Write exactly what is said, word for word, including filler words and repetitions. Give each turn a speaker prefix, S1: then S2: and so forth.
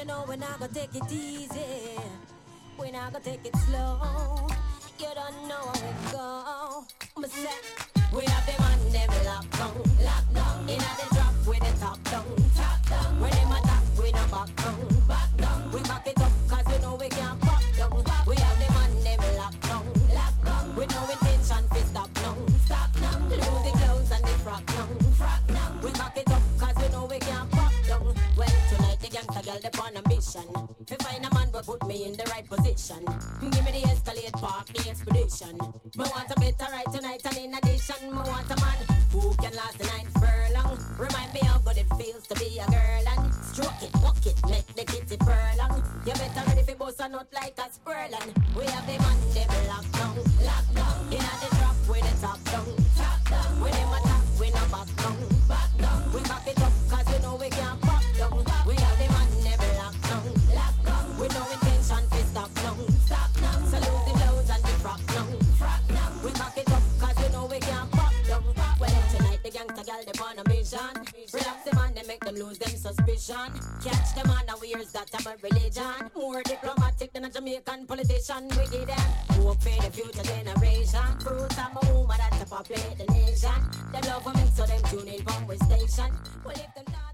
S1: know we're not gonna take it easy. We're not gonna take it slow. You don't know how it go. But say, we have the man them locked down, locked down. Inna the drop with the top down, top down. When them attack, we no back down, back down. We back it up 'cause we know we can't pop down. We have the man them locked down, locked down. With no intention to stop now, stop now. Lose the clothes and the frock now, frock now. We back it up 'cause we know we can't pop down. Well, tonight the gangsta girl they on a mission. To find a man but put me in the right position. Give me the Escalade Park, the expedition. Me want a better right tonight and in addition, me want a man who can last the night furlong. Remind me how good it feels to be a girl and stroke it, walk it, make the kitty furlong. You better ready for bust a nut like a spurling. We have the man them locked down, locked down. Inna the drop with the top down, top down. When them attack, we no back down, back down. We back it up 'cause we know we can't pop down. We have the man them locked down, locked down. With no intention to stop now, stop now. Salute the blows and the frock now, frock now. We back it up 'cause we know we can't pop down. Well, tonight the gangsta girl they on a mission. Relax the man, they make them lose them suspicion. Catch them unawares that I'm a religion. More diplomatic than a Jamaican politician. We give them hope for the future generation. Fruits of my woman that's to populate the nation. Them love for me so them tune in from we station. Well, if them